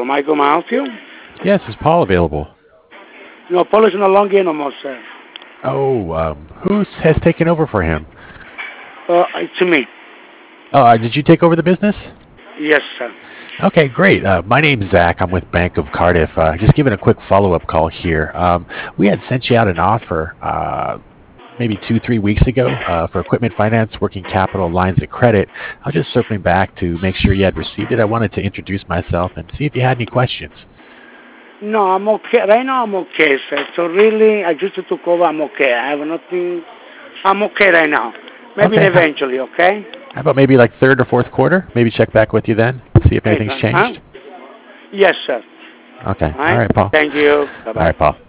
Paul. Michael, may I help you? Yes, is Paul available? No, Paul is no longer in no more, sir. Oh, has taken over for him? It's me. Oh, did you take over the business? Yes, sir. Okay, great. My name's Zach. I'm with Bank of Cardiff. Just giving a quick follow-up call here. We had sent you out an offer maybe 2, 3 weeks ago for equipment finance, working capital lines of credit. I was just circling back to make sure you had received it. I wanted to introduce myself and see if you had any questions. No, I'm okay. Right now, I'm okay, sir. So really, I just took over. I'm okay. I have nothing. I'm okay right now. Maybe Okay, eventually, okay? how about maybe like third or fourth quarter? Maybe check back with you then, see if Hey, anything's huh? changed. Yes, sir. Okay, All all right. right, Paul. Thank you. All Bye-bye. right, Paul.